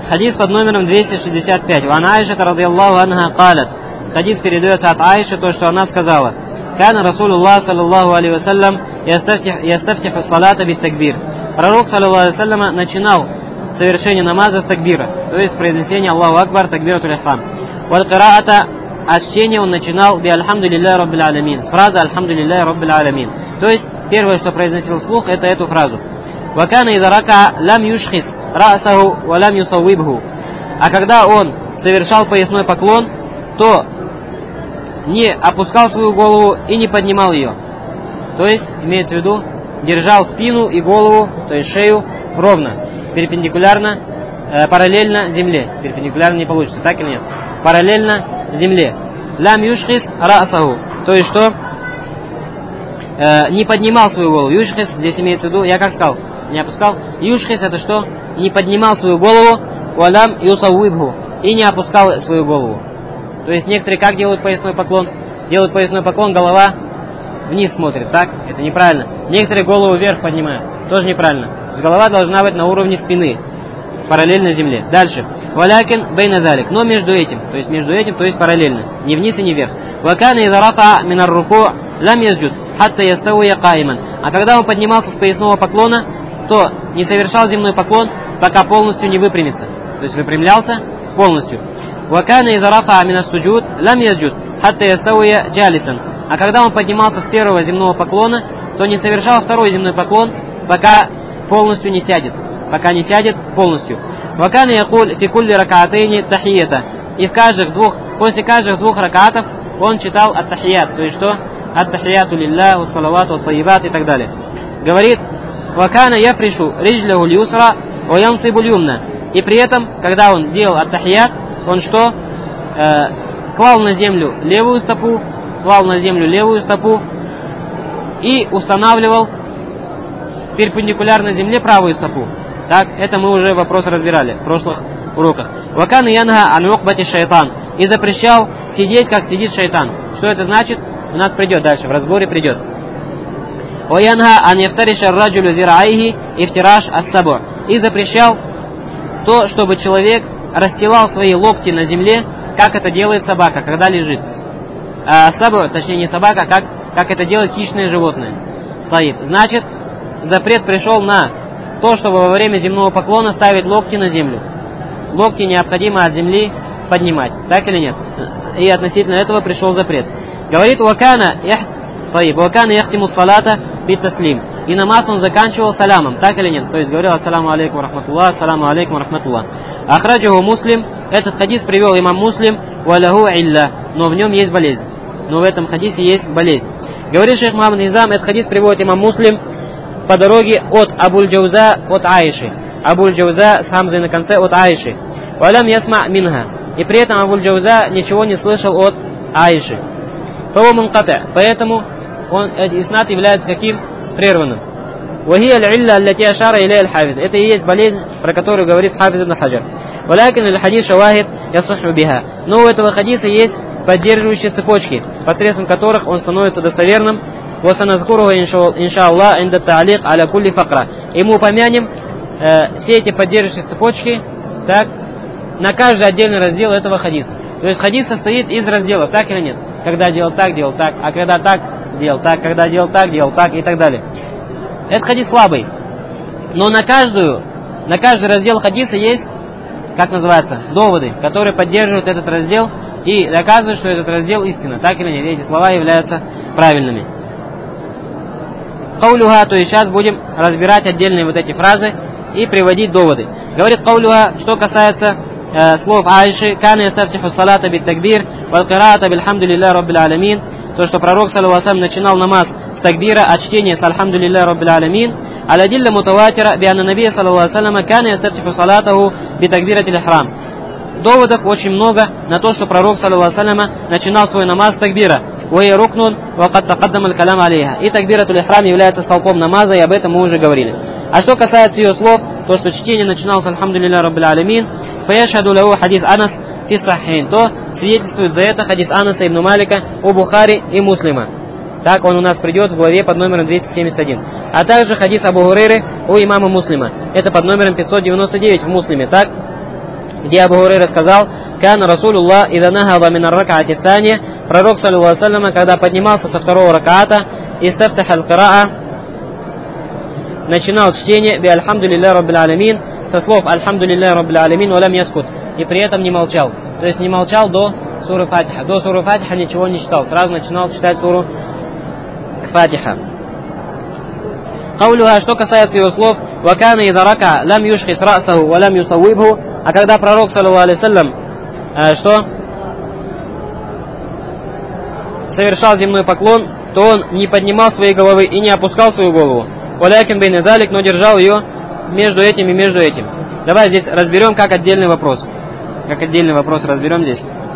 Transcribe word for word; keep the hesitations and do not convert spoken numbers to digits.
Хадис под номером двести шестьдесят пять. Ван Аиша радийаллаху анха калят. Хадис передается от Аиши, то, что она сказала. Кана Расулуллах саллаллаху алейхи вассалям ястафтиху салата бит такбир. Пророк саллаллаху алейхи вассалям начинал совершение намаза с такбира, то есть с произнесения Аллаху Акбар, такбиратуль ихрам. Валь кираата, а чтение он начинал би альхамдулиллахи раббил аламин, с фразы альхамдулиллахи раббил аламин. То есть первое, что произносил вслух, это эту фразу. Вакана ида рака лам юшхис ра'саху ва лам юсаввибху. А когда он совершал поясной поклон, то не опускал свою голову и не поднимал ее. То есть, имеется в виду, держал спину и голову, то есть шею, ровно, перпендикулярно, э, параллельно земле. Перпендикулярно не получится, так или нет? Параллельно земле. Лам юшхис ра'саху. То есть что? Э, не поднимал свою голову. Юшхис здесь имеется в виду, я как сказал, не опускал. Юшхис это что? Не поднимал свою голову. Валам юсаввибху. И не опускал свою голову. То есть некоторые как делают поясной поклон? Делают поясной поклон, голова вниз смотрит, так? Это неправильно. Некоторые голову вверх поднимают. Тоже неправильно. То есть голова должна быть на уровне спины, параллельно земле. Дальше. Валякин бейнадалик. Но между этим, то есть между этим, то есть параллельно. Не вниз и не вверх. Вакана иза рафа минар руку лам ясджуд хатта ястауя каиман. А когда он поднимался с поясного поклона, то не совершал земной поклон, пока полностью не выпрямится. То есть выпрямлялся полностью. Вакана иза рафа минас суджуд лам ясджуд хатта ястауя джалисан. А когда он поднимался с первого земного поклона, то не совершал второй земной поклон, пока полностью не сядет. Пока не сядет полностью. Вакана якуль фи кулли ракаатейни тахията. И в каждых двух, после каждых двух ракаатов он читал ат-тахият. То есть что? Ат-тахияту лилля, ус-салавату, ат-таибат и так далее. Говорит, вакана яфришу риджляху льюсра, ва янсибу льюмна. И при этом, когда он делал ат-тахият, он что? Э, клал на землю левую стопу, клал на землю левую стопу и устанавливал перпендикулярно земле правую стопу. Так, это мы уже вопрос разбирали в прошлых уроках. Вакан янга ан укбати шайтан. И запрещал сидеть, как сидит шайтан. Что это значит? У нас придет дальше, в разборе придет. Ва янга ан яфтариша раджулю зираихи ифтираш ас-сабу. И запрещал то, чтобы человек расстилал свои локти на земле, как это делает собака, когда лежит. А сабу, точнее не собака, как, как это делает хищное животное. Таиб. Значит, запрет пришел на то, чтобы во время земного поклона ставить локти на землю. Локти необходимо от земли поднимать. Так или нет? И относительно этого пришел запрет. Говорит, вакана яхтиму салата бит таслим. И намаз он заканчивал саламом. Так или нет? То есть говорил ассаламу алейкум рахматуллах, ассаламу алейкум рахматуллах. Ахраджаху муслим. Этот хадис привел имам Муслим. Валяху илля. Но в нем есть болезнь. Но в этом хадисе есть болезнь. Говорит шейх Мухаммад Низам, этот хадис приводит имам Муслим по дороге от Абуль-Джауза от Аиши. Абуль-Джауза с хамзой на конце от Аиши. Валям ясма минха. И при этом Абуль-Джауза ничего не слышал от Аиши. Поэтому он, иснат является каким? Прерванным. Это и есть болезнь, про которую говорит Хафиз ибн Хаджар. Но у этого хадиса есть поддерживающие цепочки, посредством которых он становится достоверным. И мы упомянем э, все эти поддерживающие цепочки так, на каждый отдельный раздел этого хадиса. То есть хадис состоит из разделов, так или нет? Когда делал так, делал так, а когда так, делал так, когда делал так, делал так и так далее. Этот хадис слабый. Но на каждую, на каждый раздел хадиса есть, как называется, доводы, которые поддерживают этот раздел и доказывают, что этот раздел истина. Так или нет? Эти слова являются правильными. Каулюха, то есть сейчас будем разбирать отдельные вот эти фразы и приводить доводы. Говорит каулюха, что касается э, слов Аиши, кана ястафтиху салата бит такбир, вал кираата бильхамдулиллахи раббил аламин, то, что пророк саллаллаху алейхи ва саллям начинал намаз с такбира, а чтение с альхамдулиллахи раббил аламин, аладилля мутаватира бианна набия саллаллаху алейхи ва саллям кана ястафтиху салатаху бит такбиратил ихрам. Доводов очень много на то, что пророк саллаллаху алейхи ва саллям начинал свой намаз с такбира. И такбиратуль ихрам является столпом намаза, и об этом мы уже говорили. А что касается ее слов, то, что чтение начиналось альхамдулиллахи раббил аламин, фаяшхаду лаху хадис Анас фи сахихин, то свидетельствует за это хадис Анаса ибн Малика у Бухари и Муслима. Так он у нас придет в главе под номером двести семьдесят один. А также хадис Абу Хурейры у имама Муслима. Это под номером пятьсот девяносто девять в Муслиме, так? где Абу Хурайра сказал: «Кана Расулуллах ида нахада мин ар-рак'ати ат-тания», пророк, саллаллаху алейхи ва саллям, когда поднимался со второго раката, истафтаха аль-кираа, начинал чтение би альхамдулиллахи раббил алямин, со слов альхамдулиллахи раббил алямин, валям яскут, и при этом не молчал. То есть не молчал до суры Фатиха. До суры Фатиха ничего не читал, сразу начинал читать суру Фатиха. Каулюха, что касается его слов: «Вакана ида рака лам юшхис расаху ва лам юсаввибху», а когда пророк, саллаллаху алейхи саллям, э, что совершал земной поклон, то он не поднимал своей головы и не опускал свою голову. «Валякин бейн далик», но держал ее между этим и между этим. Давай здесь разберем как отдельный вопрос. Как отдельный вопрос разберем здесь.